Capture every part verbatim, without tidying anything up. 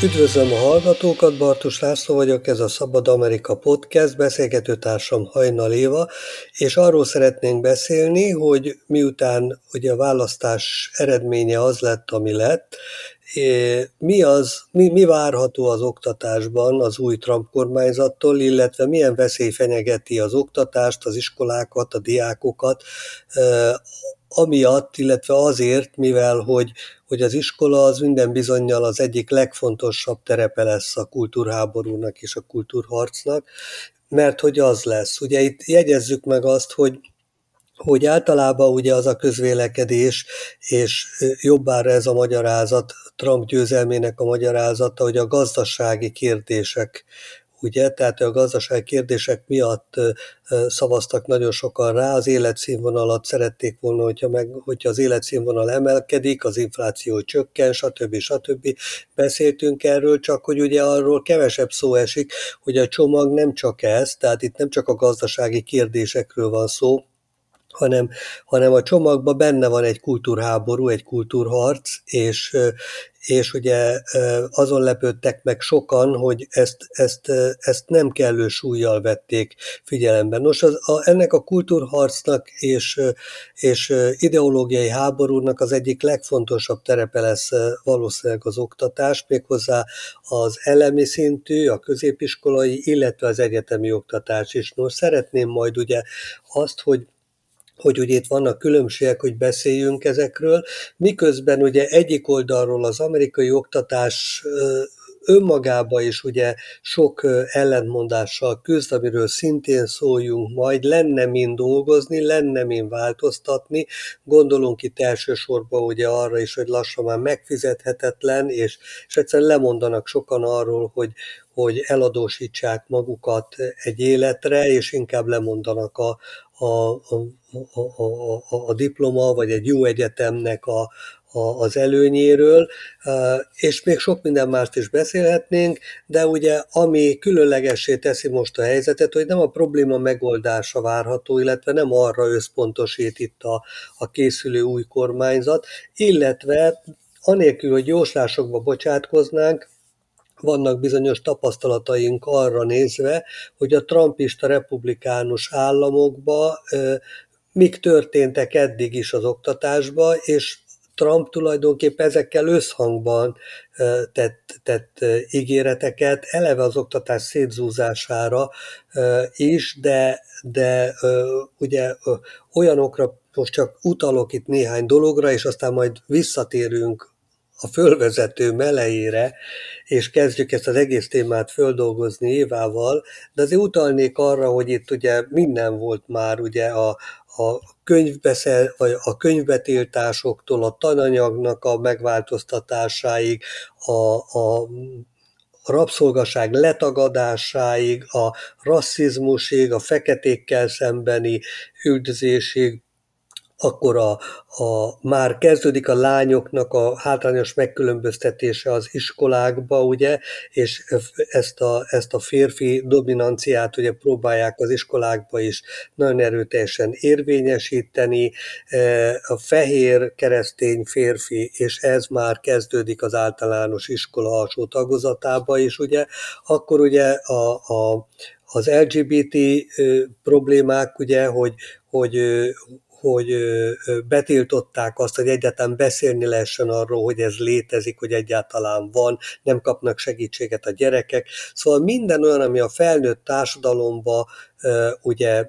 Üdvözlöm a hallgatókat, Bartus László vagyok, ez a Szabad Amerika Podcast, beszélgetőtársam Hajnal Éva, és arról szeretnénk beszélni, hogy miután ugye a választás eredménye az lett, ami lett, mi, az, mi, mi várható az oktatásban az új Trump kormányzattól, illetve milyen veszély fenyegeti az oktatást, az iskolákat, a diákokat, amiatt, illetve azért, mivel hogy, hogy az iskola az minden bizonnyal az egyik legfontosabb terepe lesz a kultúrháborúnak és a kultúrharcnak, mert hogy az lesz. Ugye itt jegyezzük meg azt, hogy hogy általában ugye az a közvélekedés, és jobbára ez a magyarázat, Trump győzelmének a magyarázata, hogy a gazdasági kérdések, ugye, tehát a gazdasági kérdések miatt szavaztak nagyon sokan rá, az életszínvonalat szerették volna, hogyha, meg, hogyha az életszínvonal emelkedik, az infláció csökken, stb. stb. Beszéltünk erről, csak hogy ugye arról kevesebb szó esik, hogy a csomag nem csak ez, tehát itt nem csak a gazdasági kérdésekről van szó, hanem, hanem a csomagban benne van egy kultúrháború, egy kultúrharc, és, és ugye azon lepődtek meg sokan, hogy ezt, ezt, ezt nem kellő súllyal vették figyelembe. Nos, az, a, ennek a kultúrharcnak és, és ideológiai háborúnak az egyik legfontosabb terepe lesz valószínűleg az oktatás, méghozzá az elemi szintű, a középiskolai, illetve az egyetemi oktatás is. Nos, szeretném majd ugye azt, hogy hogy ugye itt vannak különbségek, hogy beszéljünk ezekről, miközben ugye egyik oldalról az amerikai oktatás önmagában is ugye sok ellentmondással küzd, amiről szintén szóljunk majd, lenne mind dolgozni, lenne mind változtatni, gondolunk itt elsősorban ugye arra is, hogy lassan már megfizethetetlen, és, és egyszerűen lemondanak sokan arról, hogy, hogy eladósítsák magukat egy életre, és inkább lemondanak a, a, a, a, a, a diploma, vagy egy jó egyetemnek a, az előnyéről, és még sok minden mást is beszélhetnénk, de ugye ami különlegessé teszi most a helyzetet, hogy nem a probléma megoldása várható, illetve nem arra összpontosít itt a, a készülő új kormányzat, illetve anélkül, hogy jóslásokba bocsátkoznánk, vannak bizonyos tapasztalataink arra nézve, hogy a trumpista republikánus államokban mik történtek eddig is az oktatásban, és Trump tulajdonképpen ezekkel összhangban tett, tett ígéreteket, eleve az oktatás szétzúzására is, de, de ugye olyanokra, most csak utalok itt néhány dologra, és aztán majd visszatérünk a fölvezető melejére, és kezdjük ezt az egész témát földolgozni Évával, de azért utalnék arra, hogy itt ugye minden volt már ugye a, a könyvbeszel, vagy a könyvbetiltásoktól a tananyagnak a megváltoztatásáig, a, a a rabszolgaság letagadásáig, a rasszizmusig, a feketékkel szembeni üldözésig, akkor a, a, már kezdődik a lányoknak a hátrányos megkülönböztetése az iskolákba, ugye, és ezt a, ezt a férfi dominanciát ugye próbálják az iskolákba is nagyon erőteljesen érvényesíteni, a fehér keresztény férfi, és ez már kezdődik az általános iskola alsó tagozatába is, ugye, akkor ugye a, a, az el gé bé té problémák, ugye, hogy, hogy hogy betiltották azt, hogy egyáltalán beszélni lehessen arról, hogy ez létezik, hogy egyáltalán van, nem kapnak segítséget a gyerekek. Szóval minden olyan, ami a felnőtt társadalomba ugye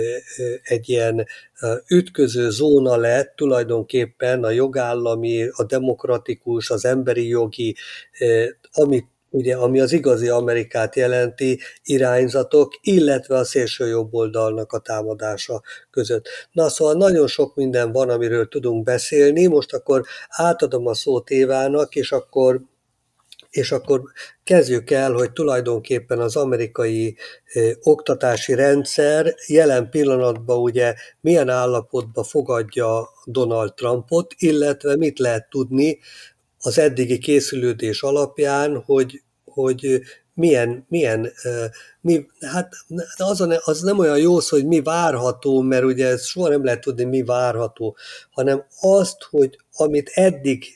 egy ilyen ütköző zóna lett, tulajdonképpen a jogállami, a demokratikus, az emberi jogi, amit ugye, ami az igazi Amerikát jelenti, irányzatok, illetve a szélső jobb oldalnak a támadása között. Na szóval nagyon sok minden van, amiről tudunk beszélni, most akkor átadom a szót Évának, és akkor, és akkor kezdjük el, hogy tulajdonképpen az amerikai eh, oktatási rendszer jelen pillanatban ugye milyen állapotba fogadja Donald Trumpot, illetve mit lehet tudni az eddigi készülődés alapján, hogy, hogy milyen, milyen mi, hát az, az nem olyan jó szó, hogy mi várható, mert ugye soha nem lehet tudni, mi várható, hanem azt, hogy amit eddig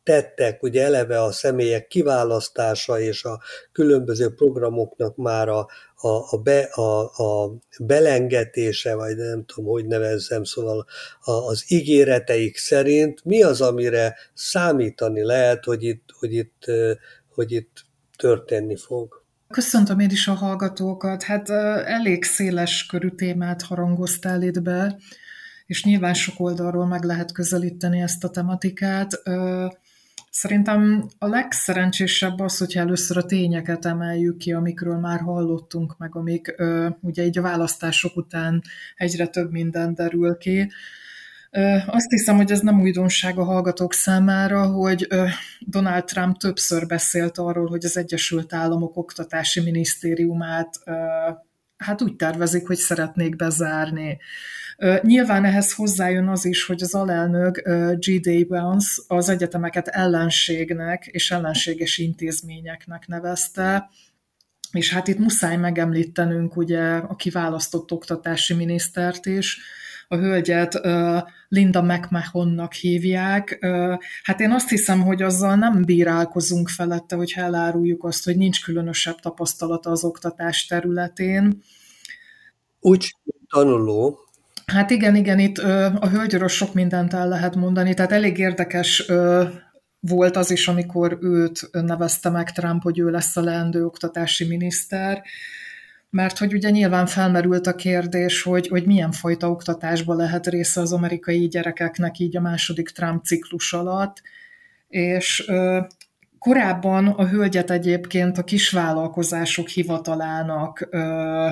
tettek, ugye eleve a személyek kiválasztása és a különböző programoknak már a, a, a, be, a, a belengetése, vagy nem tudom, hogy nevezzem, szóval a, az ígéreteik szerint mi az, amire számítani lehet, hogy itt, hogy itt, hogy itt történni fog? Köszöntöm én is a hallgatókat. Hát elég széles körű témát harangoztál itt be, és nyilván sok oldalról meg lehet közelíteni ezt a tematikát. Szerintem a legszerencsésebb az, hogyha először a tényeket emeljük ki, amikről már hallottunk, meg amik ugye így a választások után egyre több minden derül ki. Azt hiszem, hogy ez nem újdonság a hallgatók számára, hogy Donald Trump többször beszélt arról, hogy az Egyesült Államok oktatási minisztériumát hát úgy tervezik, hogy szeretnék bezárni. Nyilván ehhez hozzájön az is, hogy az alelnök G D. Vance az egyetemeket ellenségnek és ellenséges intézményeknek nevezte, és hát itt muszáj megemlítenünk ugye a kiválasztott oktatási minisztert is. A hölgyet Linda McMahonnak hívják. Hát én azt hiszem, hogy azzal nem bírálkozunk felette, hogyha eláruljuk azt, hogy nincs különösebb tapasztalata az oktatás területén. Úgy tanuló. Hát igen, igen, itt a hölgyről sok mindent el lehet mondani, tehát elég érdekes volt az is, amikor őt nevezte meg Trump, hogy ő lesz a leendő oktatási miniszter, mert hogy ugye nyilván felmerült a kérdés, hogy, hogy milyen fajta oktatásba lehet része az amerikai gyerekeknek így a második Trump ciklus alatt, és ö, korábban a hölgyet egyébként a kisvállalkozások hivatalának ö,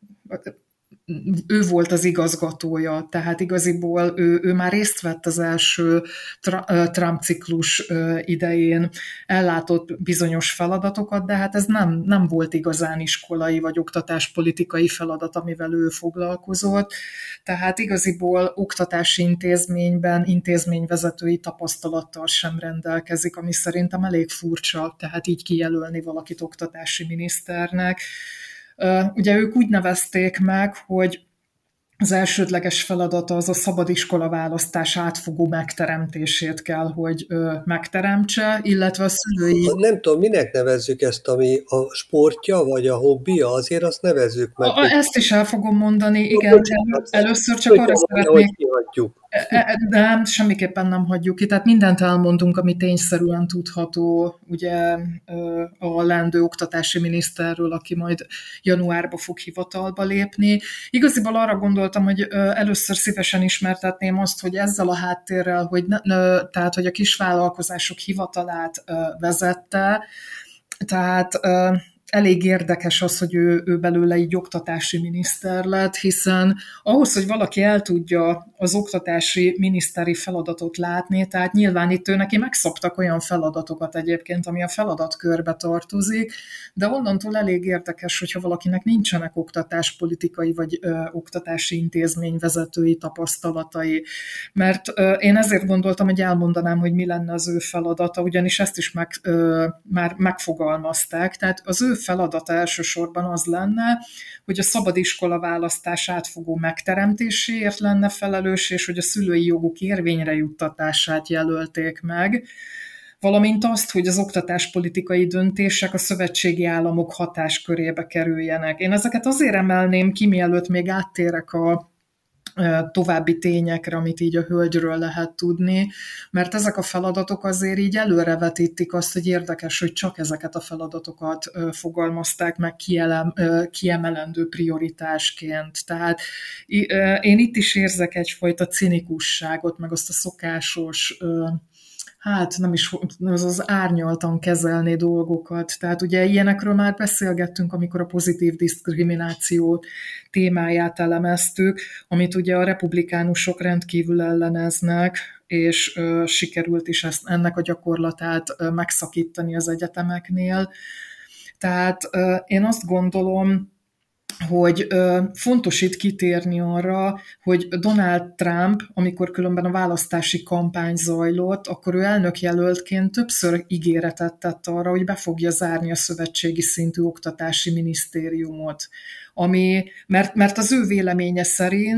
ő volt az igazgatója, tehát igaziból ő, ő már részt vett az első Trump ciklus idején, ellátott bizonyos feladatokat, de hát ez nem, nem volt igazán iskolai vagy oktatáspolitikai feladat, amivel ő foglalkozott, tehát igaziból oktatási intézményben intézményvezetői tapasztalattal sem rendelkezik, ami szerintem elég furcsa, tehát így kijelölni valakit oktatási miniszternek. Ugye ők úgy nevezték meg, hogy az elsődleges feladata az a szabadiskola választás átfogó megteremtését kell, hogy megteremtse, illetve a szülői... Nem tudom, minek nevezzük ezt, ami a sportja, vagy a hobbija, azért azt nevezzük meg. A, ezt is el fogom mondani, igen. Először csak arra szeretnék... De nem, semmiképpen nem hagyjuk ki, tehát mindent elmondunk, ami tényszerűen tudható, ugye a leendő oktatási miniszterről, aki majd januárba fog hivatalba lépni. Igaziból arra gondoltam, hogy először szívesen ismertetném azt, hogy ezzel a háttérrel, hogy ne, tehát, hogy a kisvállalkozások hivatalát vezette, tehát elég érdekes az, hogy ő, ő belőle így oktatási miniszter lett, hiszen ahhoz, hogy valaki el tudja az oktatási miniszteri feladatot látni, tehát nyilván itt ő neki megszabtak olyan feladatokat egyébként, ami a feladatkörbe tartozik, de onnantól elég érdekes, hogyha valakinek nincsenek oktatáspolitikai vagy ö, oktatási intézményvezetői tapasztalatai. Mert ö, én ezért gondoltam, hogy elmondanám, hogy mi lenne az ő feladata, ugyanis ezt is meg, ö, már megfogalmazták, tehát az ő feladata elsősorban az lenne, hogy a szabadiskola választás átfogó megteremtéséért lenne felelős, és hogy a szülői jogok érvényre juttatását jelölték meg, valamint azt, hogy az oktatáspolitikai döntések a szövetségi államok hatáskörébe kerüljenek. Én ezeket azért emelném ki, mielőtt még áttérek a további tényekre, amit így a hölgyről lehet tudni, mert ezek a feladatok azért így előrevetítik azt, hogy érdekes, hogy csak ezeket a feladatokat fogalmazták meg kielem, kiemelendő prioritásként. Tehát én itt is érzek egyfajta cinikusságot, meg azt a szokásos hát nem is az, az árnyaltan kezelni dolgokat. Tehát ugye ilyenekről már beszélgettünk, amikor a pozitív diszkrimináció témáját elemeztük, amit ugye a republikánusok rendkívül elleneznek, és ö, sikerült is ezt, ennek a gyakorlatát ö, megszakítani az egyetemeknél. Tehát ö, én azt gondolom, hogy ö, fontos itt kitérni arra, hogy Donald Trump, amikor különben a választási kampány zajlott, akkor ő elnökjelöltként többször ígéretet tett arra, hogy be fogja zárni a szövetségi szintű oktatási minisztériumot. Ami, mert, mert az ő véleménye szerint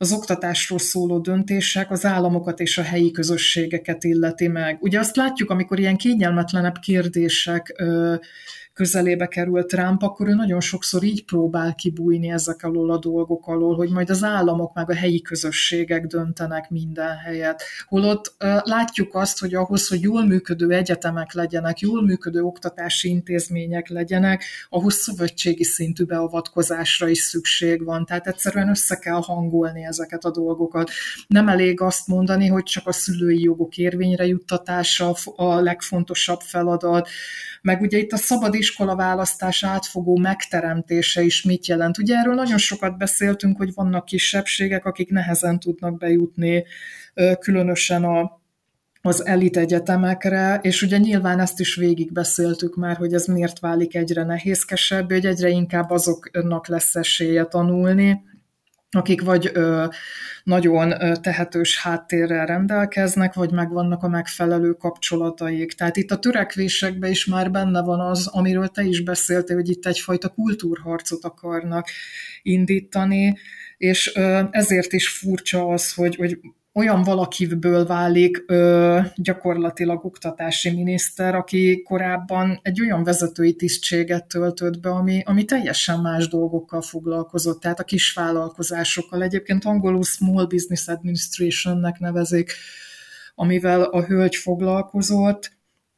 az oktatásról szóló döntések az államokat és a helyi közösségeket illeti meg. Ugye azt látjuk, amikor ilyen kényelmetlenebb kérdések ö, közelébe került Trump, akkor ő nagyon sokszor így próbál kibújni ezek alól a dolgok alól, hogy majd az államok meg a helyi közösségek döntenek minden helyet. Holott uh, látjuk azt, hogy ahhoz, hogy jól működő egyetemek legyenek, jól működő oktatási intézmények legyenek, ahhoz szövetségi szintű beavatkozásra is szükség van. Tehát egyszerűen össze kell hangolni ezeket a dolgokat. Nem elég azt mondani, hogy csak a szülői jogok érvényre juttatása a legfontosabb feladat, meg ugye itt a szabad iskolaválasztás átfogó megteremtése is mit jelent. Ugye erről nagyon sokat beszéltünk, hogy vannak kisebbségek, akik nehezen tudnak bejutni, különösen a az elit egyetemekre, és ugye nyilván ezt is végigbeszéltük már, hogy ez miért válik egyre nehézkesebb, hogy egyre inkább azoknak lesz esélye tanulni, akik vagy ö, nagyon ö, tehetős háttérrel rendelkeznek, vagy megvannak a megfelelő kapcsolataik. Tehát itt a törekvésekben is már benne van az, amiről te is beszéltél, hogy itt egyfajta kultúrharcot akarnak indítani, és ö, ezért is furcsa az, hogy, hogy olyan valakiből válik ö, gyakorlatilag oktatási miniszter, aki korábban egy olyan vezetői tisztséget töltött be, ami, ami teljesen más dolgokkal foglalkozott, tehát a kisvállalkozásokkal. Egyébként angolul Small Business Administrationnek nevezik, amivel a hölgy foglalkozott,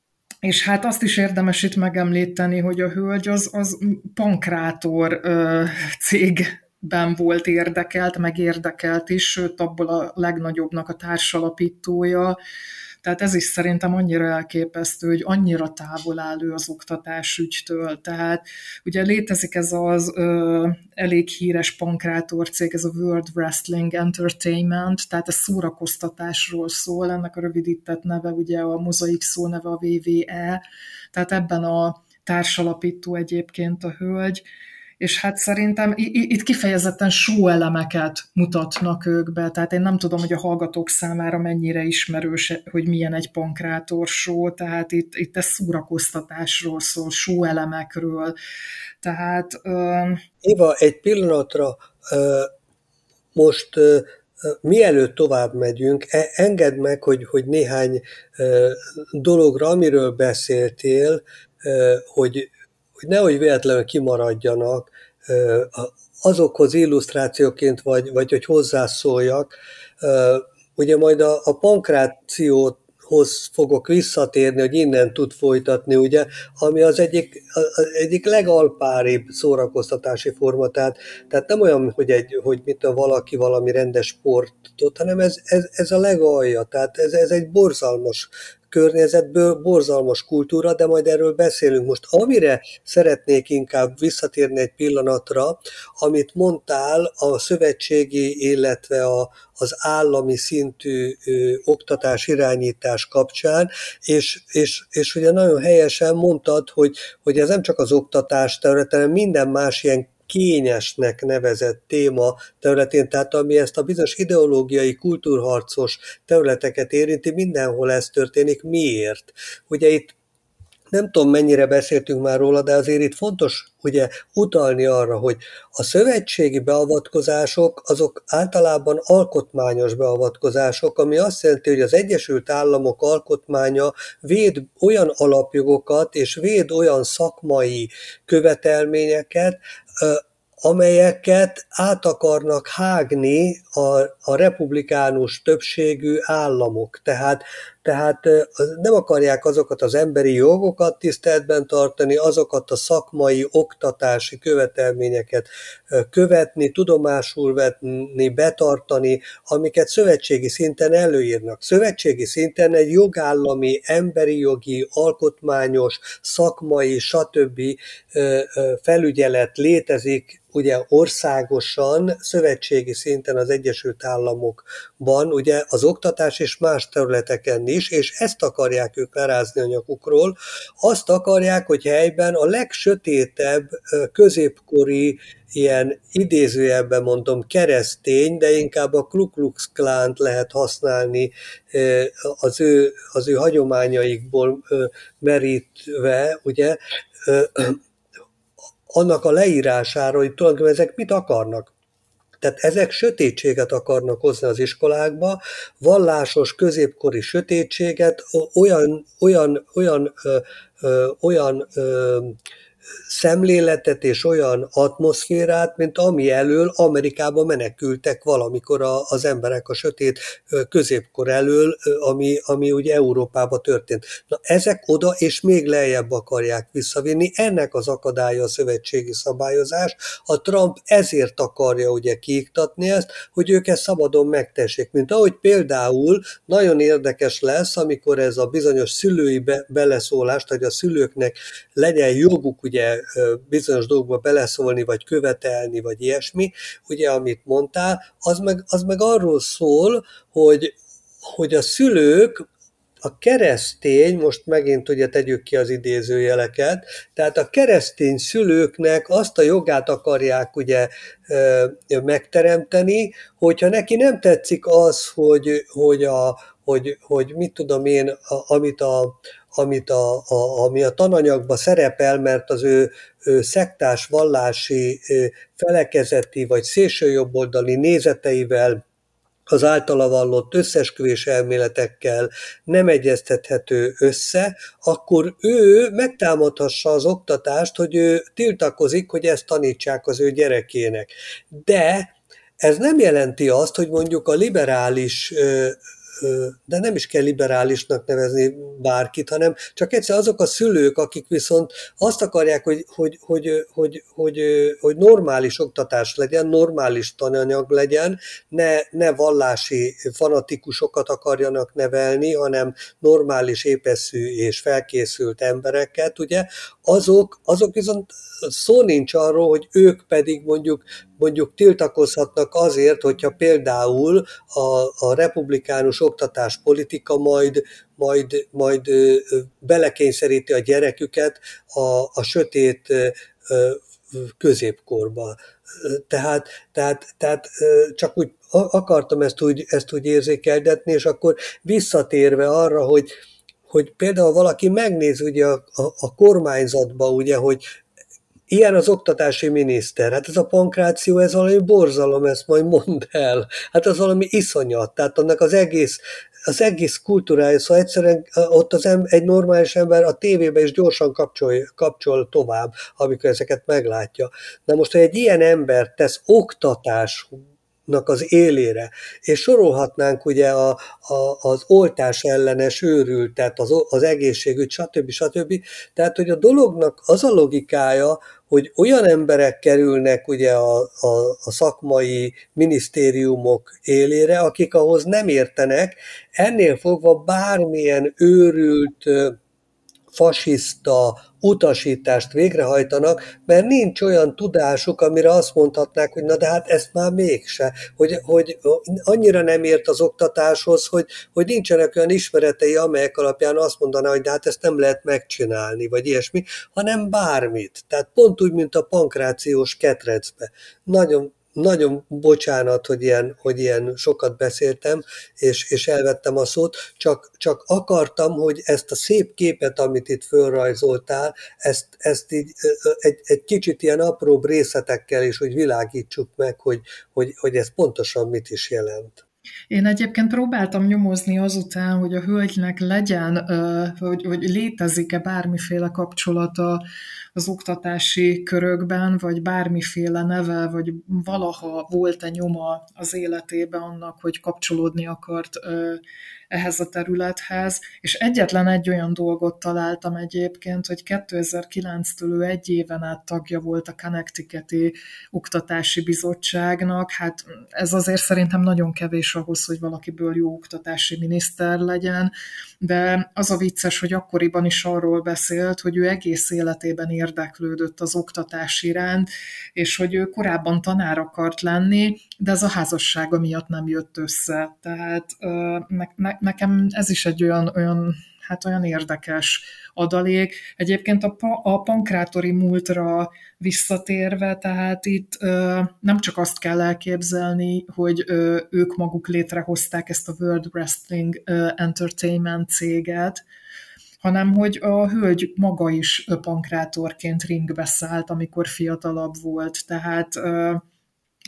és hát azt is érdemes itt megemlíteni, hogy a hölgy az, az pankrátor ö, cég ben volt érdekelt, meg érdekelt is, sőt abból a legnagyobbnak a társalapítója. Tehát ez is szerintem annyira elképesztő, hogy annyira távol áll ő az oktatásügytől. Tehát ugye létezik ez az ö, elég híres pankrátor cég, ez a World Wrestling Entertainment, tehát ez szórakoztatásról szól, ennek a rövidített neve ugye a mozaik szó neve a dupla vé dupla é, tehát ebben a társalapító egyébként a hölgy, és hát szerintem itt kifejezetten show elemeket mutatnak ők be, tehát én nem tudom, hogy a hallgatók számára mennyire ismerős, hogy milyen egy pankrátor show, tehát itt, itt ez szórakoztatásról szól, show elemekről, tehát... Uh... Éva, egy pillanatra uh, most uh, mielőtt tovább megyünk, engedd meg, hogy, hogy néhány uh, dologra, amiről beszéltél, uh, hogy hogy nehogy véletlenül kimaradjanak, azokhoz illusztrációként, vagy, vagy hogy hozzászóljak. Ugye majd a, a pankrációhoz fogok visszatérni, hogy innen tud folytatni, ugye, ami az egyik, az egyik legalpáribb szórakoztatási forma, tehát, tehát nem olyan, hogy, egy, hogy mit a valaki valami rendes sportot, hanem ez, ez, ez a legalja, tehát ez, ez egy borzalmas környezetből, borzalmas kultúra, de majd erről beszélünk most. Amire szeretnék inkább visszatérni egy pillanatra, amit mondtál a szövetségi, illetve a, az állami szintű ö, oktatás irányítás kapcsán, és, és, és ugye nagyon helyesen mondtad, hogy, hogy ez nem csak az oktatás területen, hanem minden más ilyen kényesnek nevezett téma területén, tehát ami ezt a bizonyos ideológiai, kultúrharcos területeket érinti, mindenhol ez történik. Miért? Ugye itt nem tudom, mennyire beszéltünk már róla, de azért itt fontos ugye utalni arra, hogy a szövetségi beavatkozások azok általában alkotmányos beavatkozások, ami azt jelenti, hogy az Egyesült Államok alkotmánya véd olyan alapjogokat és véd olyan szakmai követelményeket, amelyeket át akarnak hágni a, a republikánus többségű államok. Tehát, tehát nem akarják azokat az emberi jogokat tiszteletben tartani, azokat a szakmai, oktatási követelményeket követni, tudomásul venni, betartani, amiket szövetségi szinten előírnak. Szövetségi szinten egy jogállami, emberi jogi, alkotmányos, szakmai, stb. Felügyelet létezik, ugye országosan, szövetségi szinten az Egyesült Államokban, ugye az oktatás és más területeken is, és ezt akarják ők lerázni a nyakukról. Azt akarják, hogy helyben a legsötétebb középkori, ilyen idézőjelben mondom keresztény, de inkább a Ku Klux Klánt lehet használni az ő, az ő hagyományaikból merítve, ugye, annak a leírására, hogy tulajdonképpen ezek mit akarnak. Tehát ezek sötétséget akarnak hozni az iskolákba, vallásos, középkori sötétséget, olyan, olyan, olyan, ö, ö, olyan ö, szemléletet és olyan atmoszférát, mint ami elől Amerikába menekültek valamikor a, az emberek a sötét középkor elől, ami, ami ugye Európába történt. Na ezek oda és még lejjebb akarják visszavinni, ennek az akadálya a szövetségi szabályozás. A Trump ezért akarja ugye kiiktatni ezt, hogy ők ezt szabadon megtessék. Mint ahogy például nagyon érdekes lesz, amikor ez a bizonyos szülői be, beleszólást, hogy a szülőknek legyen joguk ugye bizonyos dolgokba beleszólni, vagy követelni, vagy ilyesmi, ugye amit mondtál, az meg, az meg arról szól, hogy, hogy a szülők, a keresztény, most megint ugye tegyük ki az idézőjeleket, tehát a keresztény szülőknek azt a jogát akarják ugye megteremteni, hogyha neki nem tetszik az, hogy, hogy, a, hogy, hogy mit tudom én, a, amit a amit a, a, ami a tananyagban szerepel, mert az ő, ő szektás, vallási, felekezeti vagy szélsőjobboldali nézeteivel, az általa vallott összeesküvés elméletekkel nem egyeztethető össze, akkor ő megtámadhassa az oktatást, hogy ő tiltakozik, hogy ezt tanítsák az ő gyerekének. De ez nem jelenti azt, hogy mondjuk a liberális, de nem is kell liberálisnak nevezni bárkit, hanem csak egyszer azok a szülők, akik viszont azt akarják, hogy, hogy, hogy, hogy, hogy, hogy normális oktatás legyen, normális tananyag legyen, ne, ne vallási fanatikusokat akarjanak nevelni, hanem normális, épeszű és felkészült embereket, ugye, azok, azok viszont szó nincs arról, hogy ők pedig mondjuk mondjuk tiltakozhatnak azért, hogyha például a, a republikánus oktatáspolitika majd, majd, majd belekényszeríti a gyereküket a, a sötét középkorba. Tehát, tehát, tehát csak úgy akartam ezt úgy, ezt úgy érzékeltetni, és akkor visszatérve arra, hogy, hogy például valaki megnéz ugye a, a, a kormányzatba, ugye, hogy ilyen az oktatási miniszter, hát ez a pankráció, ez valami borzalom, ezt majd mondd el. Hát az valami iszonyat, tehát annak az egész, az egész kultúrája, szóval egyszerűen ott az em, egy normális ember a tévébe is gyorsan kapcsol, kapcsol tovább, amikor ezeket meglátja. Na most, hogy egy ilyen ember tesz oktatás az élére, és sorolhatnánk ugye a, a, az oltás ellenes őrült, tehát az, az egészségügy, stb. stb. Tehát, hogy a dolognak az a logikája, hogy olyan emberek kerülnek ugye a, a, a szakmai minisztériumok élére, akik ahhoz nem értenek, ennél fogva bármilyen őrült, fasiszta utasítást végrehajtanak, mert nincs olyan tudásuk, amire azt mondhatnák, hogy na de hát ezt már mégse, hogy, hogy annyira nem ért az oktatáshoz, hogy, hogy nincsenek olyan ismeretei, amelyek alapján azt mondaná, hogy de hát ezt nem lehet megcsinálni, vagy ilyesmi, hanem bármit. Tehát pont úgy, mint a pankrációs ketrecbe. Nagyon Nagyon bocsánat, hogy ilyen, hogy ilyen sokat beszéltem, és, és elvettem a szót, csak, csak akartam, hogy ezt a szép képet, amit itt fölrajzoltál, ezt, ezt így egy, egy kicsit ilyen apróbb részletekkel is, hogy világítsuk meg, hogy, hogy, hogy ez pontosan mit is jelent. Én egyébként próbáltam nyomozni azután, hogy a hölgynek legyen, hogy, hogy létezik-e bármiféle kapcsolata az oktatási körökben, vagy bármiféle neve, vagy valaha volt-e nyoma az életében annak, hogy kapcsolódni akart ehhez a területhez, és egyetlen egy olyan dolgot találtam egyébként, hogy kétezer-kilenctől ő egy éven át tagja volt a Connecticuti Oktatási Bizottságnak, hát ez azért szerintem nagyon kevés ahhoz, hogy valakiből jó oktatási miniszter legyen, de az a vicces, hogy akkoriban is arról beszélt, hogy ő egész életében érdeklődött az oktatás iránt, és hogy ő korábban tanár akart lenni, de ez a házassága miatt nem jött össze. Tehát ne, ne, nekem ez is egy olyan, olyan, hát olyan érdekes adalék. Egyébként a, a pankrátori múltra visszatérve, tehát itt ö, nem csak azt kell elképzelni, hogy ö, ők maguk létrehozták ezt a World Wrestling ö, Entertainment céget, hanem hogy a hölgy maga is pankrátorként ringbe szállt, amikor fiatalabb volt. Tehát ö,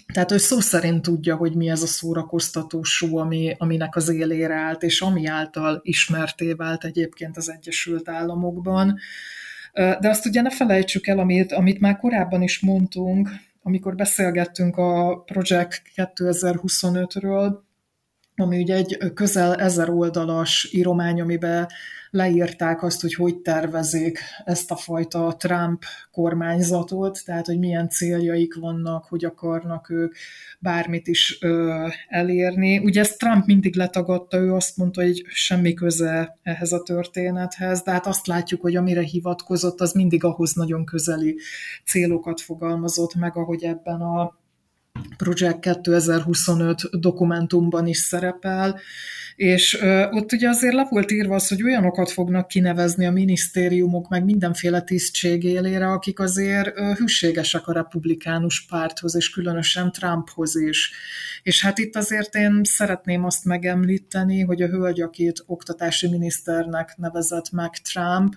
Tehát ő szó szerint tudja, hogy mi ez a szórakoztató show, ami, aminek az élére állt, és ami által ismerté vált egyébként az Egyesült Államokban. De azt ugye ne felejtsük el, amit, amit már korábban is mondtunk, amikor beszélgettünk a Project kétezer-huszonötről, ami ugye egy közel ezer oldalas íromány, amiben leírták azt, hogy hogy tervezik ezt a fajta Trump kormányzatot, tehát hogy milyen céljaik vannak, hogy akarnak ők bármit is ö, elérni. Ugye ezt Trump mindig letagadta, ő azt mondta, hogy semmi köze ehhez a történethez, de hát azt látjuk, hogy amire hivatkozott, az mindig ahhoz nagyon közeli célokat fogalmazott meg, ahogy ebben a Project kétezer-huszonöt dokumentumban is szerepel, és ö, ott ugye azért le volt írva az, hogy olyanokat fognak kinevezni a minisztériumok meg mindenféle tisztség élére, akik azért ö, hűségesek a republikánus párthoz, és különösen Trumphoz is. És hát itt azért én szeretném azt megemlíteni, hogy a hölgy, akit oktatási miniszternek nevezett meg Trump,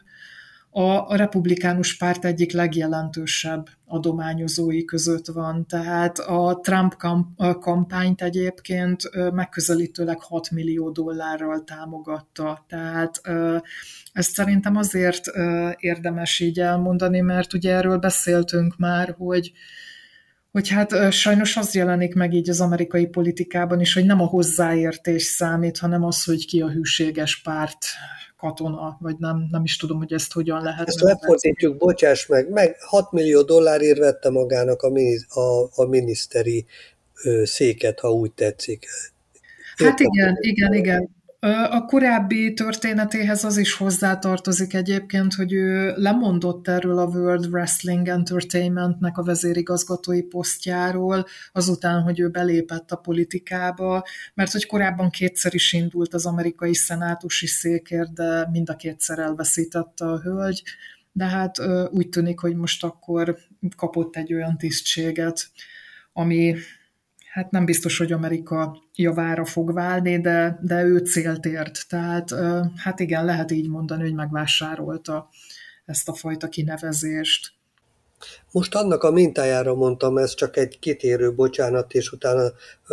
a republikánus párt egyik legjelentősebb adományozói között van. Tehát a Trump kampányt egyébként megközelítőleg hat millió dollárral támogatta. Tehát ezt szerintem azért érdemes így elmondani, mert ugye erről beszéltünk már, hogy hogy hát sajnos az jelenik meg így az amerikai politikában is, hogy nem a hozzáértés számít, hanem az, hogy ki a hűséges párt katona, vagy nem, nem is tudom, hogy ezt hogyan lehet. Ezt lefordítjuk, bocsáss meg, meg hat millió dollárért vette magának a, a, a miniszteri ö, széket, ha úgy tetszik. Hát igen, igen, igen. A korábbi történetéhez az is hozzátartozik egyébként, hogy ő lemondott erről a World Wrestling Entertainmentnek a vezérigazgatói posztjáról, azután, hogy ő belépett a politikába, mert hogy korábban kétszer is indult az amerikai szenátusi székért, de mind a kétszer elveszítette a hölgy, de hát úgy tűnik, hogy most akkor kapott egy olyan tisztséget, ami hát nem biztos, hogy Amerika javára fog válni, de, de ő célt ért. Tehát hát igen, lehet így mondani, hogy megvásárolta ezt a fajta kinevezést. Most annak a mintájára mondtam, ez csak egy kitérő, bocsánat, és utána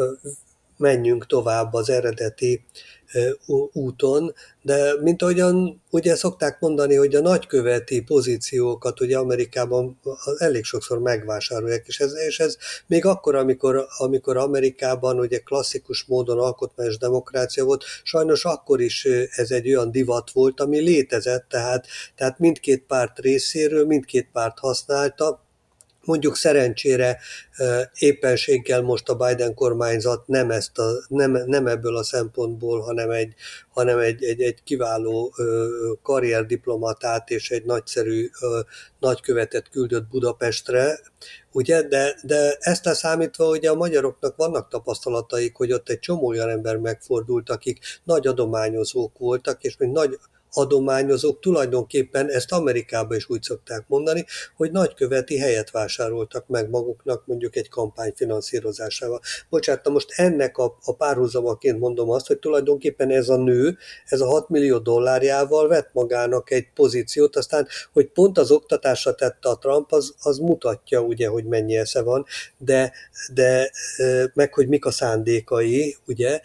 menjünk tovább az eredeti úton, de mint ahogyan ugye szokták mondani, hogy a nagyköveti pozíciókat ugye Amerikában elég sokszor megvásárolják, és ez, és ez még akkor, amikor, amikor Amerikában ugye klasszikus módon alkotmányos demokrácia volt, sajnos akkor is ez egy olyan divat volt, ami létezett, tehát, tehát mindkét párt részéről, mindkét párt használta. Mondjuk szerencsére éppenséggel most a Biden kormányzat nem, ezt a, nem, nem ebből a szempontból, hanem egy, hanem egy, egy, egy kiváló karrierdiplomatát és egy nagyszerű nagykövetet küldött Budapestre, ugye, de, de ezt leszámítva ugye a magyaroknak vannak tapasztalataik, hogy ott egy csomó olyan ember megfordult, akik nagy adományozók voltak, és még nagy adományozók tulajdonképpen ezt Amerikában is úgy szokták mondani, hogy nagyköveti helyet vásároltak meg maguknak mondjuk egy kampány finanszírozásával. Bocsánat, most ennek a, a párhuzamaként mondom azt, hogy tulajdonképpen ez a nő, ez a hat millió dollárjával vett magának egy pozíciót, aztán, hogy pont az oktatásra tette a Trump, az, az mutatja ugye, hogy mennyi esze van, de, de meg hogy mik a szándékai, ugye,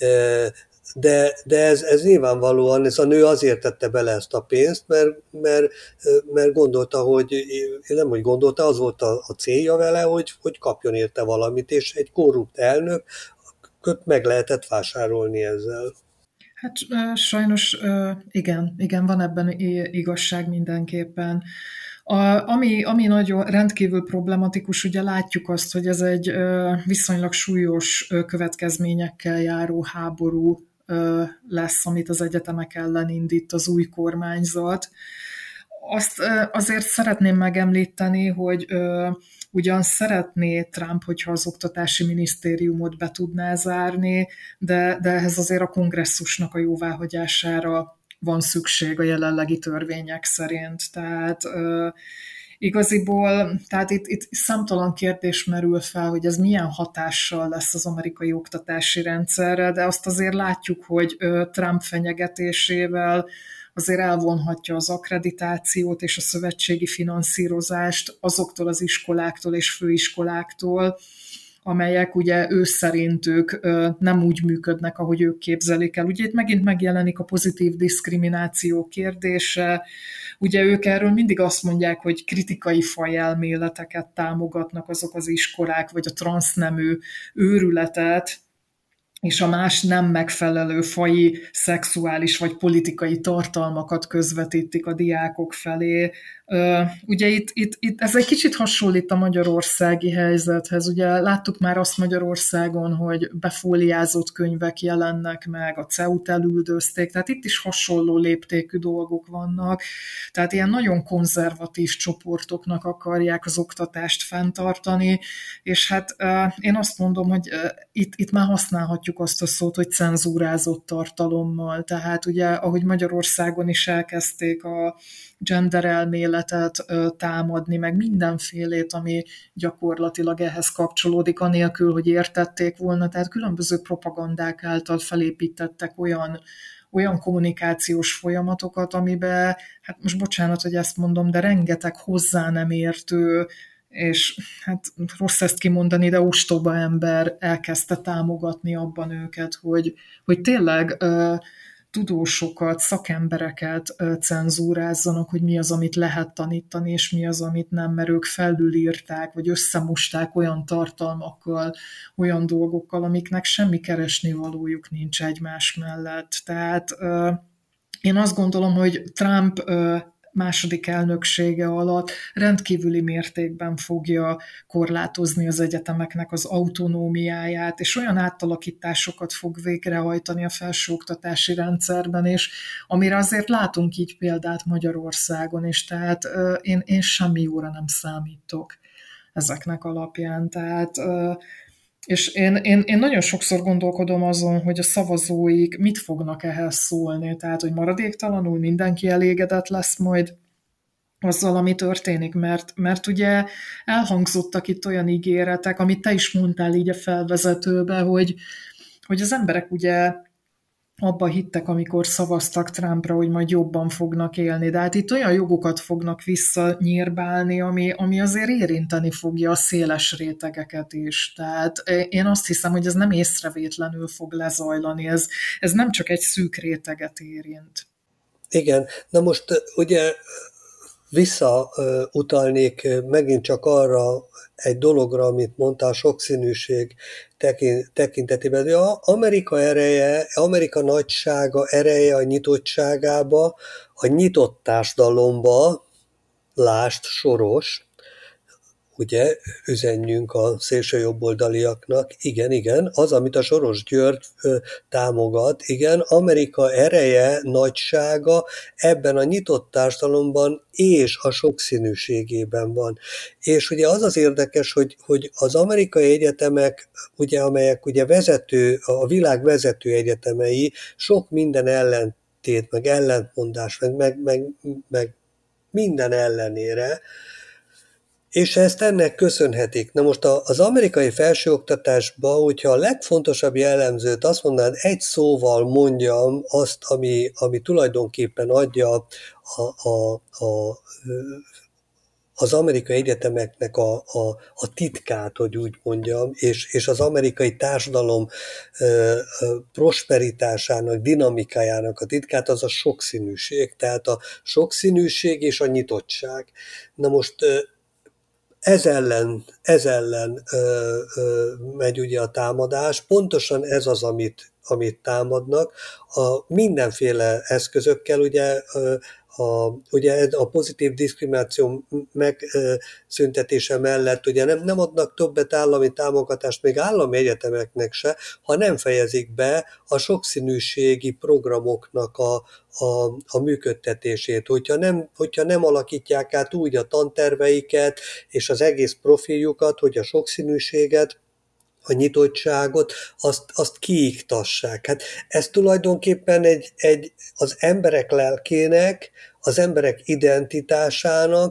De, de ez, ez nyilvánvalóan, ez a nő azért tette bele ezt a pénzt, mert, mert, mert gondolta, hogy, nem hogy gondolta, az volt a, a célja vele, hogy, hogy kapjon érte valamit, és egy korrupt elnök meg lehetett vásárolni ezzel. Hát sajnos igen, igen, van ebben igazság mindenképpen. A, ami, ami nagyon rendkívül problematikus, ugye látjuk azt, hogy ez egy viszonylag súlyos következményekkel járó háború lesz, amit az egyetemek ellen indít az új kormányzat. Azt azért szeretném megemlíteni, hogy ugyan szeretné Trump, hogyha az oktatási minisztériumot be tudná zárni, de, de ehhez azért a kongresszusnak a jóváhagyására van szükség a jelenlegi törvények szerint. Tehát igaziból, tehát itt, itt számtalan kérdés merül fel, hogy ez milyen hatással lesz az amerikai oktatási rendszerre, de azt azért látjuk, hogy Trump fenyegetésével azért elvonhatja az akkreditációt és a szövetségi finanszírozást azoktól az iskoláktól és főiskoláktól, amelyek ugye ő szerintük nem úgy működnek, ahogy ők képzelik el. Ugye itt megint megjelenik a pozitív diszkrimináció kérdése. Ugye ők erről mindig azt mondják, hogy kritikai fajelméleteket támogatnak azok az iskolák, vagy a transznemű őrületet, és a más nem megfelelő faji, szexuális vagy politikai tartalmakat közvetítik a diákok felé. Ugye itt, itt, itt ez egy kicsit hasonlít a magyarországi helyzethez. Ugye láttuk már azt Magyarországon, hogy befóliázott könyvek jelennek meg, a cé e u-t elüldözték, tehát itt is hasonló léptékű dolgok vannak. Tehát ilyen nagyon konzervatív csoportoknak akarják az oktatást fenntartani, és hát én azt mondom, hogy itt, itt már használhatjuk azt a szót, hogy cenzúrázott tartalommal. Tehát ugye, ahogy Magyarországon is elkezdték a gender elméletet támadni, meg mindenfélét, ami gyakorlatilag ehhez kapcsolódik, anélkül, hogy értették volna. Tehát különböző propagandák által felépítettek olyan, olyan kommunikációs folyamatokat, amiben, hát most bocsánat, hogy ezt mondom, de rengeteg hozzá nem értő, és hát rossz ezt kimondani, de ostoba ember elkezdte támogatni abban őket, hogy, hogy tényleg uh, tudósokat, szakembereket uh, cenzúrázzanak, hogy mi az, amit lehet tanítani, és mi az, amit nem, mert ők felülírták, vagy összemosták olyan tartalmakkal, olyan dolgokkal, amiknek semmi keresnivalójuk nincs egymás mellett. Tehát uh, én azt gondolom, hogy Trump uh, második elnöksége alatt rendkívüli mértékben fogja korlátozni az egyetemeknek az autonómiáját, és olyan átalakításokat fog végrehajtani a felsőoktatási rendszerben, és amire azért látunk így példát Magyarországon is, tehát én, én semmi jóra nem számítok ezeknek alapján, tehát és én, én, én nagyon sokszor gondolkodom azon, hogy a szavazóik mit fognak ehhez szólni, tehát, hogy maradéktalanul mindenki elégedett lesz majd azzal, ami történik, mert, mert ugye elhangzottak itt olyan ígéretek, amit te is mondtál így a felvezetőbe, hogy, hogy az emberek ugye abba hittek, amikor szavaztak Trumpra, hogy majd jobban fognak élni. De hát itt olyan jogokat fognak visszanyírbálni, ami, ami azért érinteni fogja a széles rétegeket is. Tehát én azt hiszem, hogy ez nem észrevétlenül fog lezajlani, ez, ez nem csak egy szűk réteget érint. Igen, na most ugye visszautalnék megint csak arra egy dologra, amit mondtál, a sokszínűség tekintetében. De Amerika ereje, Amerika nagysága, ereje a nyitottságába, a nyitott társadalomba, lásd Soros, ugye, üzenjünk a szélsőjobboldaliaknak, igen, igen, az, amit a Soros György ö, támogat, igen, Amerika ereje, nagysága ebben a nyitott társadalomban és a sokszínűségében van. És ugye az az érdekes, hogy, hogy az amerikai egyetemek, ugye, amelyek ugye vezető, a világ vezető egyetemei, sok minden ellentét, meg ellentmondás, meg, meg, meg, meg minden ellenére, és ezt ennek köszönhetik. Na most az amerikai felsőoktatásban, hogyha a legfontosabb jellemzőt azt mondanád, egy szóval mondjam azt, ami, ami tulajdonképpen adja a, a, a, az amerikai egyetemeknek a, a, a titkát, hogy úgy mondjam, és, és az amerikai társadalom ö, ö, prosperitásának, dinamikájának a titkát, az a sokszínűség. Tehát a sokszínűség és a nyitottság. Na most Ez ellen, ez ellen ö, ö, megy ugye a támadás, pontosan ez az, amit, amit támadnak. A mindenféle eszközökkel, ugye a, ugye a pozitív diszkrimináció megszüntetése mellett ugye nem, nem adnak többet állami támogatást még állami egyetemeknek se, ha nem fejezik be a sokszínűségi programoknak a, a, a működtetését. Hogyha nem, hogyha nem alakítják át úgy a tanterveiket és az egész profiljukat, hogy a sokszínűséget, a nyitottságot, azt, azt kiiktassák. Hát ez tulajdonképpen egy, egy, az emberek lelkének, az emberek identitásának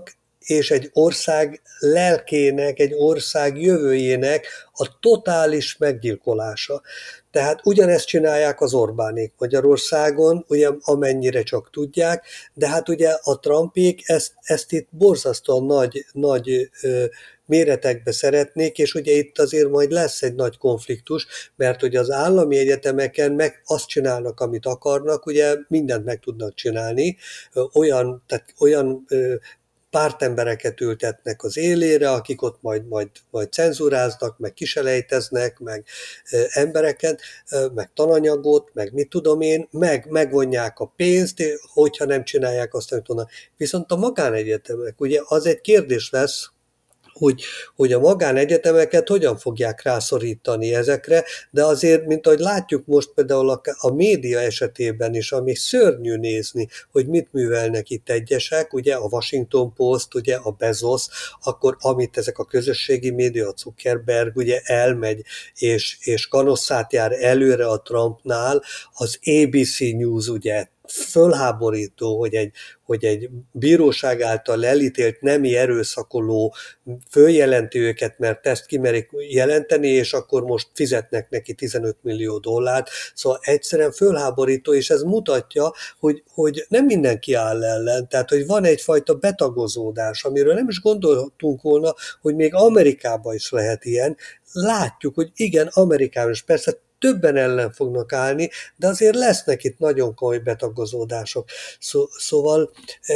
és egy ország lelkének, egy ország jövőjének a totális meggyilkolása. Tehát ugyanezt csinálják az Orbánék Magyarországon, ugye amennyire csak tudják, de hát ugye a Trumpék ezt, ezt itt borzasztóan nagy, nagy ö, méretekbe szeretnék, és ugye itt azért majd lesz egy nagy konfliktus, mert hogy az állami egyetemeken meg azt csinálnak, amit akarnak, ugye mindent meg tudnak csinálni, olyan, tehát olyan pártembereket ültetnek az élére, akik ott majd, majd, majd cenzúráznak, meg kiselejteznek, meg embereket, meg tananyagot, meg mit tudom én, meg megvonják a pénzt, hogyha nem csinálják azt, amit onnan. Viszont a magánegyetemek, ugye az egy kérdés lesz, hogy, hogy a magánegyetemeket hogyan fogják rászorítani ezekre, de azért, mint ahogy látjuk most például a, a média esetében is, ami szörnyű nézni, hogy mit művelnek itt egyesek, ugye a Washington Post, ugye a Bezos, akkor amit ezek a közösségi média, a Zuckerberg ugye elmegy, és, és kanosszát jár előre a Trumpnál, az á bé cé News ugye fölháborító, hogy egy, hogy egy bíróság által elítélt nemi erőszakoló följelenti őket, mert ezt kimerik jelenteni, és akkor most fizetnek neki tizenöt millió dollárt. Szóval egyszerűen fölháborító, és ez mutatja, hogy, hogy nem mindenki áll ellen, tehát hogy van egyfajta betagozódás, amiről nem is gondoltunk volna, hogy még Amerikában is lehet ilyen. Látjuk, hogy igen, Amerikában is persze többen ellen fognak állni, de azért lesznek itt nagyon komoly betagozódások. Szó, szóval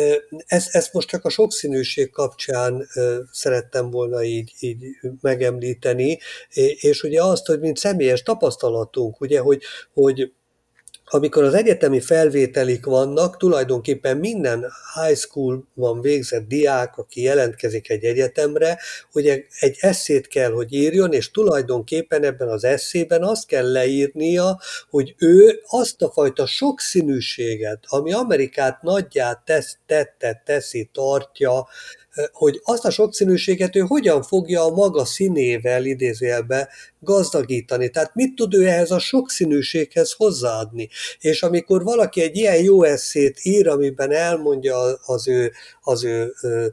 ezt, ezt most csak a sokszínűség kapcsán szerettem volna így, így megemlíteni, és ugye azt, hogy mint személyes tapasztalatunk, ugye, hogy, hogy amikor az egyetemi felvételik vannak, tulajdonképpen minden high school-ban végzett diák, aki jelentkezik egy egyetemre, ugye egy esszét kell, hogy írjon, és tulajdonképpen ebben az esszében azt kell leírnia, hogy ő azt a fajta sokszínűséget, ami Amerikát nagyját tesz, tette, teszi, tartja, hogy azt a sokszínűséget ő hogyan fogja a maga színével, idézőjelbe gazdagítani. Tehát mit tud ő ehhez a sokszínűséghez hozzáadni? És amikor valaki egy ilyen jó esszét ír, amiben elmondja az ő, az ő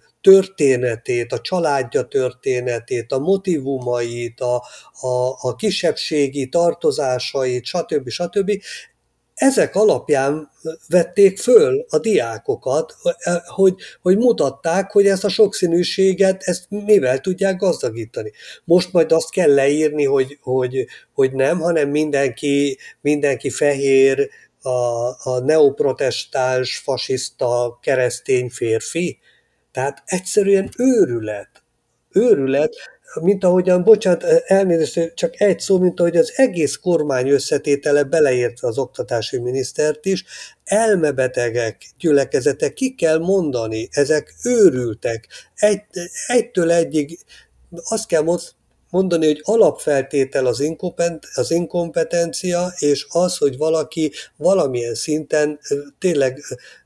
történetét, a családja történetét, a motivumait, a, a, a kisebbségi tartozásait, stb. stb., ezek alapján vették föl a diákokat, hogy, hogy mutatták, hogy ezt a sokszínűséget, ezt mivel tudják gazdagítani. Most majd azt kell leírni, hogy, hogy, hogy nem, hanem mindenki, mindenki fehér, a, a neoprotestáns, fasiszta, keresztény férfi. Tehát egyszerűen őrület. Őrület, mint ahogyan, bocsánat, elnézést, csak egy szó, mint ahogy az egész kormány összetétele, beleértve az oktatási minisztert is, elmebetegek gyülekezete, ki kell mondani, ezek őrültek. Egy, egytől egyig azt kell mondani, hogy alapfeltétel az, az inkompetencia, és az, hogy valaki valamilyen szinten tényleg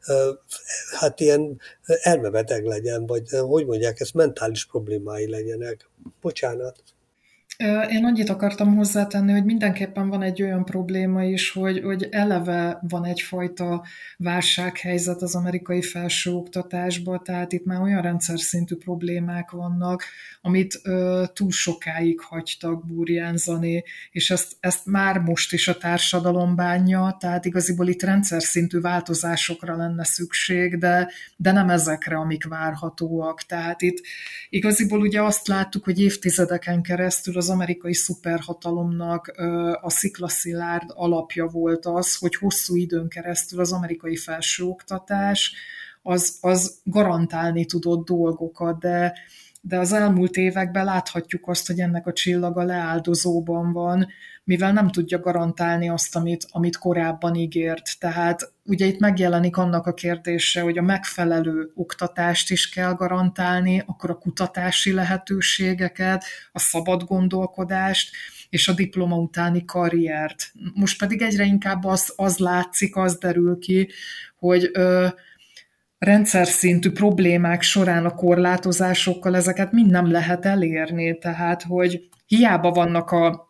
hát ilyen elmebeteg legyen, vagy hogy mondják, ezt mentális problémái legyenek. Bocsánat. Én annyit akartam hozzátenni, hogy mindenképpen van egy olyan probléma is, hogy, hogy eleve van egyfajta válsághelyzet az amerikai felsőoktatásban, tehát itt már olyan rendszer szintű problémák vannak, amit ö, túl sokáig hagytak burjánzani, és ezt, ezt már most is a társadalom bánja, tehát igaziból itt rendszer szintű változásokra lenne szükség, de, de nem ezekre, amik várhatóak. Tehát itt igaziból ugye azt láttuk, hogy évtizedeken keresztül az amerikai szuperhatalomnak a sziklaszilárd alapja volt az, hogy hosszú időn keresztül az amerikai felsőoktatás az, az garantálni tudott dolgokat, de, de az elmúlt években láthatjuk azt, hogy ennek a csillaga leáldozóban van, mivel nem tudja garantálni azt, amit, amit korábban ígért. Tehát ugye itt megjelenik annak a kérdése, hogy a megfelelő oktatást is kell garantálni, akkor a kutatási lehetőségeket, a szabad gondolkodást, és a diploma utáni karriert. Most pedig egyre inkább az, az látszik, az derül ki, hogy ö, rendszer szintű problémák során a korlátozásokkal ezeket mind nem lehet elérni. Tehát, hogy hiába vannak a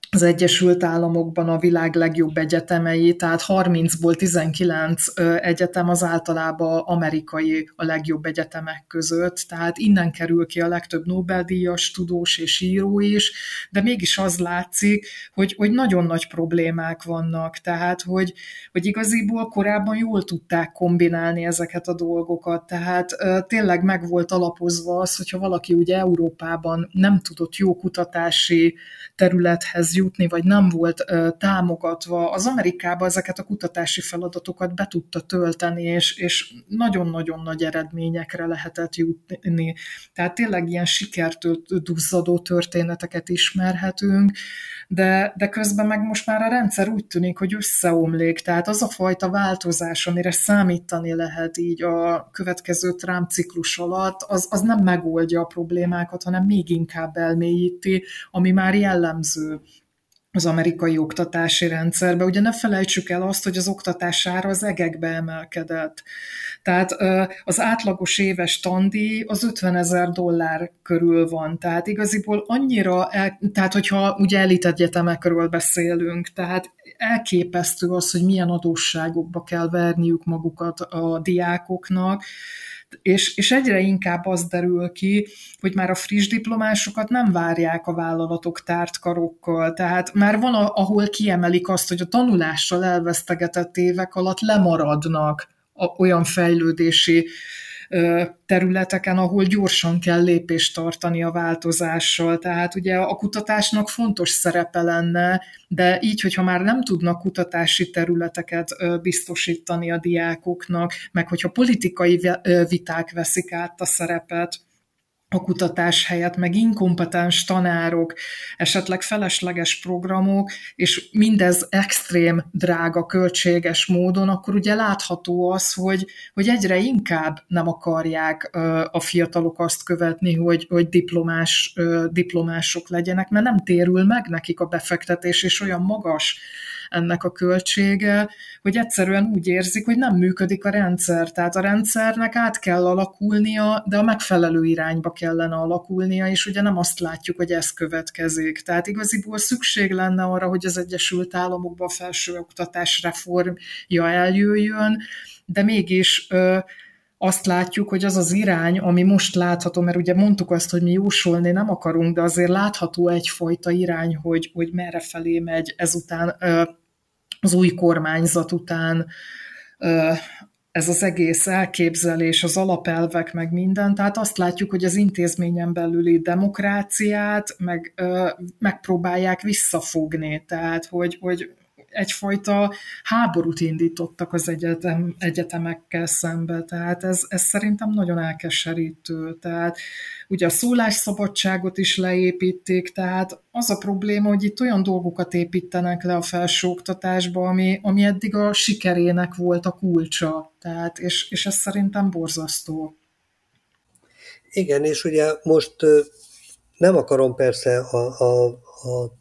az Egyesült Államokban a világ legjobb egyetemei, tehát harmincból tizenkilenc egyetem az általában amerikai a legjobb egyetemek között, tehát innen kerül ki a legtöbb Nobel-díjas tudós és író is, de mégis az látszik, hogy, hogy nagyon nagy problémák vannak, tehát hogy, hogy igaziból korábban jól tudták kombinálni ezeket a dolgokat, tehát tényleg meg volt alapozva az, hogyha valaki ugye Európában nem tudott jó kutatási területhez jutni, vagy nem volt ö, támogatva, az Amerikában ezeket a kutatási feladatokat be tudta tölteni, és, és nagyon-nagyon nagy eredményekre lehetett jutni. Tehát tényleg ilyen sikertől duzzadó történeteket ismerhetünk, de, de közben meg most már a rendszer úgy tűnik, hogy összeomlik, tehát az a fajta változás, amire számítani lehet így a következő Trump ciklus alatt, az, az nem megoldja a problémákat, hanem még inkább elmélyíti, ami már jellemző az amerikai oktatási rendszerbe. Ugye ne felejtsük el azt, hogy az oktatás ára az egekbe emelkedett. Tehát az átlagos éves tandíj az ötvenezer dollár körül van. Tehát igaziból annyira, el, tehát hogyha ugye elitegyetemekről beszélünk, tehát elképesztő az, hogy milyen adósságokba kell verniük magukat a diákoknak, És, és egyre inkább az derül ki, hogy már a friss diplomásokat nem várják a vállalatok tárt karokkal. Tehát már van, a, ahol kiemelik azt, hogy a tanulással elvesztegetett évek alatt lemaradnak a, olyan fejlődési területeken, ahol gyorsan kell lépést tartani a változással. Tehát ugye a kutatásnak fontos szerepe lenne, de így, hogyha már nem tudnak kutatási területeket biztosítani a diákoknak, meg hogyha politikai viták veszik át a szerepet a kutatás helyett, meg inkompetens tanárok, esetleg felesleges programok, és mindez extrém drága, költséges módon, akkor ugye látható az, hogy, hogy egyre inkább nem akarják a fiatalok azt követni, hogy, hogy diplomás, diplomások legyenek, mert nem térül meg nekik a befektetés, és olyan magas ennek a költsége, hogy egyszerűen úgy érzik, hogy nem működik a rendszer. Tehát a rendszernek át kell alakulnia, de a megfelelő irányba kellene alakulnia, és ugye nem azt látjuk, hogy ez következik. Tehát igaziból szükség lenne arra, hogy az Egyesült Államokban a felsőoktatás reformja eljöjjön, de mégis ö, azt látjuk, hogy az az irány, ami most látható, mert ugye mondtuk azt, hogy mi jósolni nem akarunk, de azért látható egyfajta irány, hogy, hogy merre felé megy ezután, az új kormányzat után ez az egész elképzelés, az alapelvek, meg minden. Tehát azt látjuk, hogy az intézményen belüli demokráciát meg, megpróbálják visszafogni. Tehát, hogy, hogy egyfajta háborút indítottak az egyetem, egyetemekkel szembe, tehát ez, ez szerintem nagyon elkeserítő. Tehát ugye a szólásszabadságot is leépítik, tehát az a probléma, hogy itt olyan dolgokat építenek le a felsőoktatásba, ami, ami eddig a sikerének volt a kulcsa, tehát, és, és ez szerintem borzasztó. Igen, és ugye most nem akarom persze a, a, a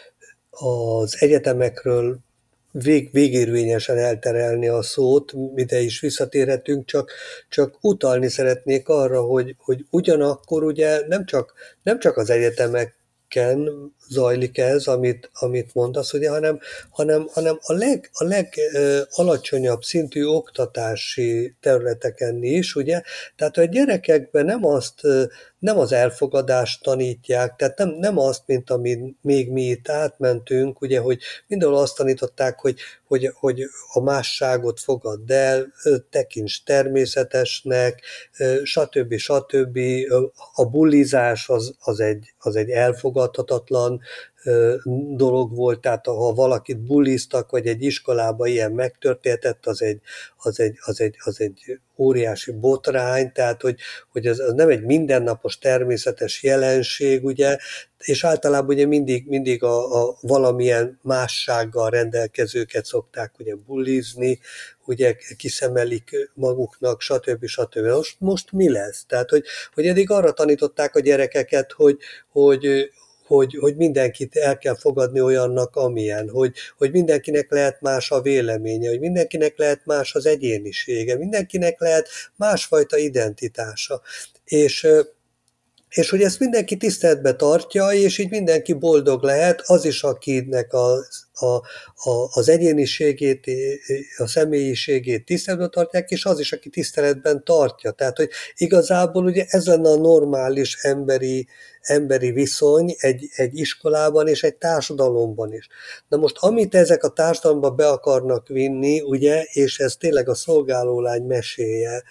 az egyetemekről vég, végérvényesen elterelni a szót, ide is visszatérhetünk, csak, csak utalni szeretnék arra, hogy, hogy ugyanakkor ugye nem csak, nem csak az egyetemeken zajlik ez, amit, amit mondasz, ugye, hanem, hanem, hanem a leg, a legalacsonyabb szintű oktatási területeken is, ugye, tehát a gyerekekben nem azt, nem az elfogadást tanítják, tehát nem, nem azt, mint amit még mi itt átmentünk, ugye, hogy mindenhol azt tanították, hogy, hogy, hogy a másságot fogadd el, tekints természetesnek, stb. stb. A bullizás az, az, egy, az egy elfogadhatatlan dolog volt, tehát ha valakit bulliztak, vagy egy iskolában ilyen megtörténhetett, az egy, az egy, az egy, az egy óriási botrány, tehát hogy, hogy ez, ez nem egy mindennapos természetes jelenség, ugye, és általában ugye mindig, mindig a, a valamilyen mássággal rendelkezőket szokták ugye bullizni, ugye kiszemelik maguknak, stb. stb. Most, most mi lesz? Tehát, hogy, hogy eddig arra tanították a gyerekeket, hogy, hogy Hogy, hogy mindenkit el kell fogadni olyannak, amilyen, hogy, hogy mindenkinek lehet más a véleménye, hogy mindenkinek lehet más az egyénisége, mindenkinek lehet másfajta identitása. És, És hogy ezt mindenki tiszteletbe tartja, és így mindenki boldog lehet, az is, akinek a, a, a, az egyéniségét, a személyiségét tiszteletben tartják, és az is, aki tiszteletben tartja. Tehát, hogy igazából ugye ez lenne a normális emberi, emberi viszony egy, egy iskolában és egy társadalomban is. Na most, amit ezek a társadalomba be akarnak vinni, ugye, és ez tényleg a szolgálólány meséje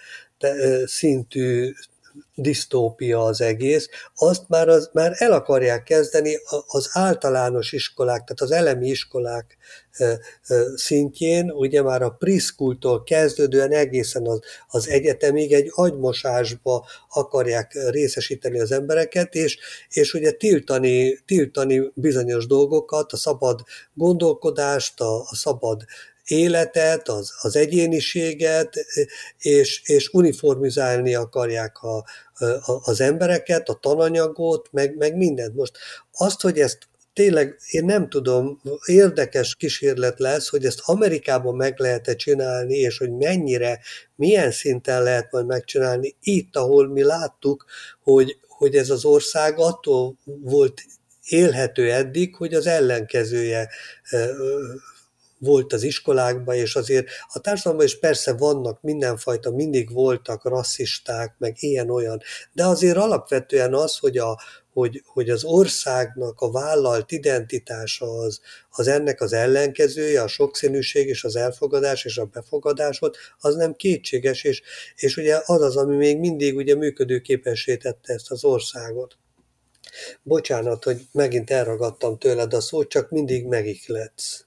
szintű disztópia az egész, azt már, az, már el akarják kezdeni az általános iskolák, tehát az elemi iskolák szintjén, ugye már a preschooltól kezdődően egészen az, az egyetemig egy agymosásba akarják részesíteni az embereket, és, és ugye tiltani, tiltani bizonyos dolgokat, a szabad gondolkodást, a, a szabad életet, az, az egyéniséget, és, és uniformizálni akarják a, a, az embereket, a tananyagot, meg, meg mindent. Most azt, hogy ezt tényleg, én nem tudom, érdekes kísérlet lesz, hogy ezt Amerikában meg lehet-e csinálni, és hogy mennyire, milyen szinten lehet majd megcsinálni itt, ahol mi láttuk, hogy, hogy ez az ország attól volt élhető eddig, hogy az ellenkezője volt az iskolákban, és azért a társadalomban is persze vannak mindenfajta, mindig voltak rasszisták, meg ilyen-olyan, de azért alapvetően az, hogy, a, hogy, hogy az országnak a vállalt identitása az, az ennek az ellenkezője, a sokszínűség és az elfogadás és a befogadásod, az nem kétséges, és, és ugye az az, ami még mindig ugye működőképessé tette ezt az országot. Bocsánat, hogy megint elragadtam tőled a szót, csak mindig megihletsz.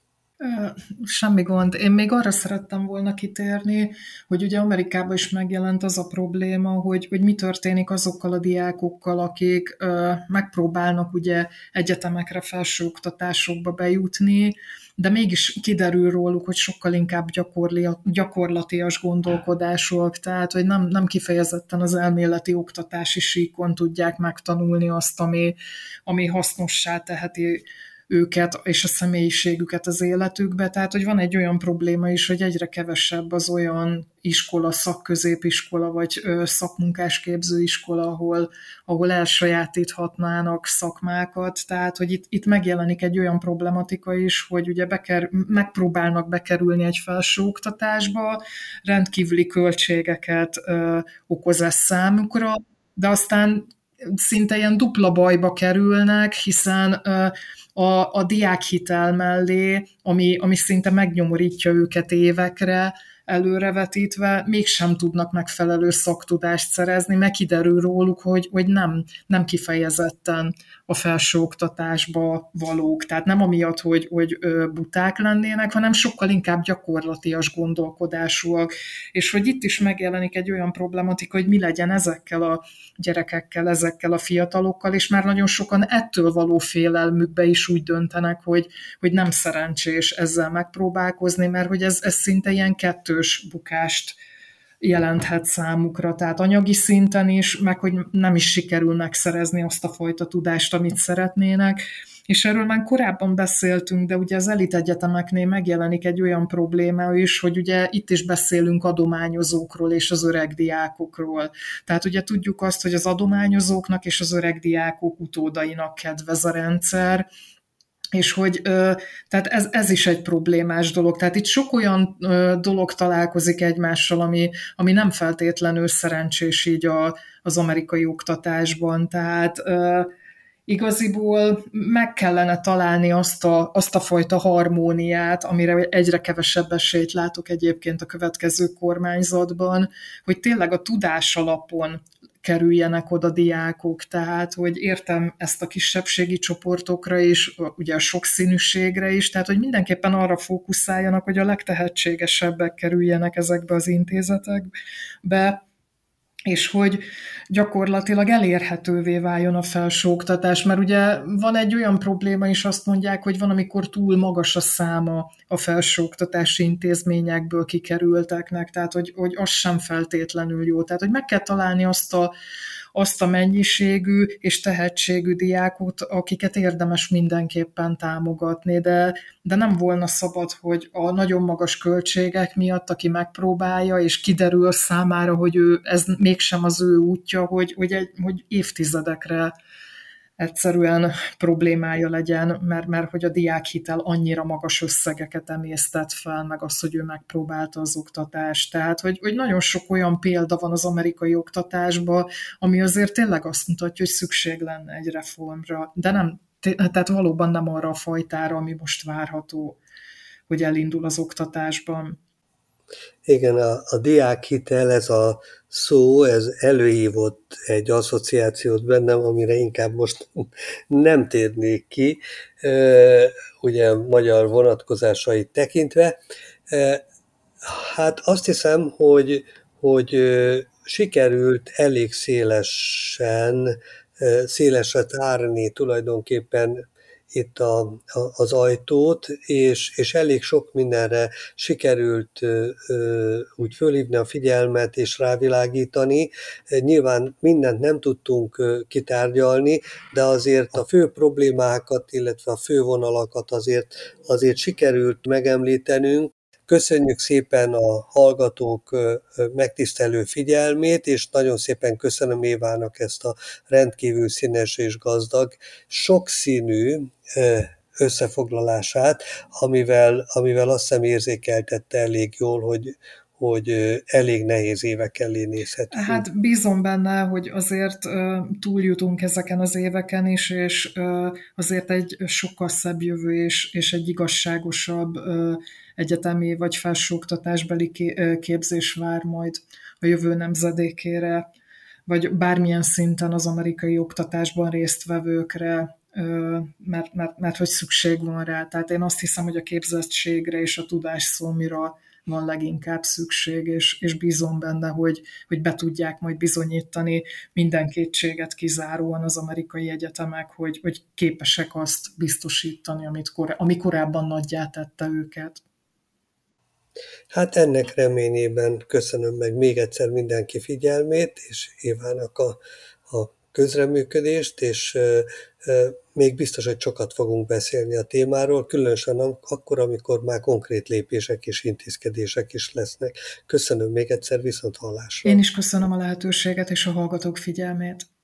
Semmi gond. Én még arra szerettem volna kitérni, hogy ugye Amerikában is megjelent az a probléma, hogy, hogy mi történik azokkal a diákokkal, akik ö, megpróbálnak ugye egyetemekre, felsőoktatásokba bejutni, de mégis kiderül róluk, hogy sokkal inkább gyakorlatias gondolkodásúak, tehát hogy nem, nem kifejezetten az elméleti oktatási síkon tudják megtanulni azt, ami, ami hasznossá teheti őket és a személyiségüket az életükbe. Tehát, hogy van egy olyan probléma is, hogy egyre kevesebb az olyan iskola, szakközépiskola, vagy szakmunkásképző iskola, ahol, ahol elsajátíthatnának szakmákat. Tehát, hogy itt, itt megjelenik egy olyan problematika is, hogy ugye beker, megpróbálnak bekerülni egy felsőoktatásba, rendkívüli költségeket ö, okoz ez számukra, de aztán szinte ilyen dupla bajba kerülnek, hiszen ö, A, a diákhitel mellé, ami, ami szinte megnyomorítja őket évekre, előrevetítve, mégsem tudnak megfelelő szaktudást szerezni, meg kiderül róluk, hogy, hogy nem, nem kifejezetten a felsőoktatásba valók. Tehát nem amiatt, hogy, hogy buták lennének, hanem sokkal inkább gyakorlatias gondolkodásúak. És hogy itt is megjelenik egy olyan problematika, hogy mi legyen ezekkel a gyerekekkel, ezekkel a fiatalokkal, és már nagyon sokan ettől való félelmükbe is úgy döntenek, hogy, hogy nem szerencsés ezzel megpróbálkozni, mert hogy ez, ez szinte ilyen kettős bukást jelenthet számukra, tehát anyagi szinten is, meg hogy nem is sikerül megszerezni azt a fajta tudást, amit szeretnének. És erről már korábban beszéltünk, de ugye az elitegyetemeknél megjelenik egy olyan probléma is, hogy ugye itt is beszélünk adományozókról és az öreg diákokról. Tehát ugye tudjuk azt, hogy az adományozóknak és az öreg diákok utódainak kedvez a rendszer, és hogy tehát ez, ez is egy problémás dolog. Tehát itt sok olyan dolog találkozik egymással, ami, ami nem feltétlenül szerencsés így a, az amerikai oktatásban. Tehát igaziból meg kellene találni azt a, azt a fajta harmóniát, amire egyre kevesebb esélyt látok egyébként a következő kormányzatban, hogy tényleg a tudás alapon kerüljenek oda diákok, tehát, hogy értem ezt a kisebbségi csoportokra is, ugye a sokszínűségre is, tehát, hogy mindenképpen arra fókuszáljanak, hogy a legtehetségesebbek kerüljenek ezekbe az intézetekbe, és hogy gyakorlatilag elérhetővé váljon a felsőoktatás, mert ugye van egy olyan probléma is, azt mondják, hogy van, amikor túl magas a száma a felsőoktatási intézményekből kikerülteknek, tehát hogy, hogy az sem feltétlenül jó. Tehát, hogy meg kell találni azt a, azt a mennyiségű és tehetségű diákot, akiket érdemes mindenképpen támogatni, de, de nem volna szabad, hogy a nagyon magas költségek miatt, aki megpróbálja, és kiderül számára, hogy ő ez még mégsem az ő útja, hogy, hogy, egy, hogy évtizedekre egyszerűen problémája legyen, mert, mert hogy a diákhitel annyira magas összegeket emésztett fel, meg az, hogy ő megpróbálta az oktatást. Tehát, hogy, hogy nagyon sok olyan példa van az amerikai oktatásban, ami azért tényleg azt mutatja, hogy szükség lenne egy reformra, de nem, tehát valóban nem arra a fajtára, ami most várható, hogy elindul az oktatásban. Igen, a, a diákhitel, ez a szó, ez előhívott egy asszociációt bennem, amire inkább most nem térnék ki, ugye magyar vonatkozásait tekintve. Hát azt hiszem, hogy, hogy sikerült elég szélesen, szélesre tárni tulajdonképpen itt a, a, az ajtót, és, és elég sok mindenre sikerült ö, ö, úgy fölhívni a figyelmet és rávilágítani. Nyilván mindent nem tudtunk ö, kitárgyalni, de azért a fő problémákat, illetve a fő vonalakat azért, azért sikerült megemlítenünk. Köszönjük szépen a hallgatók megtisztelő figyelmét, és nagyon szépen köszönöm Évának ezt a rendkívül színes és gazdag, sokszínű összefoglalását, amivel, amivel azt hiszem érzékeltette elég jól, hogy, hogy elég nehéz évek elé nézhetünk. Hát bízom benne, hogy azért túljutunk ezeken az éveken is, és azért egy sokkal szebb jövő és, és egy igazságosabb egyetemi vagy felsőoktatásbeli képzés vár majd a jövő nemzedékére, vagy bármilyen szinten az amerikai oktatásban résztvevőkre, mert, mert, mert hogy szükség van rá. Tehát én azt hiszem, hogy a képzettségre és a tudásszómira van leginkább szükség, és, és bízom benne, hogy, hogy be tudják majd bizonyítani minden kétséget kizáróan az amerikai egyetemek, hogy, hogy képesek azt biztosítani, amit kor, ami korábban nagyjá tette őket. Hát ennek reményében köszönöm meg még egyszer mindenki figyelmét, és Évának a, a közreműködést, és e, e, még biztos, hogy sokat fogunk beszélni a témáról, különösen akkor, amikor már konkrét lépések és intézkedések is lesznek. Köszönöm még egyszer, viszont hallásra. Én is köszönöm a lehetőséget és a hallgatók figyelmét.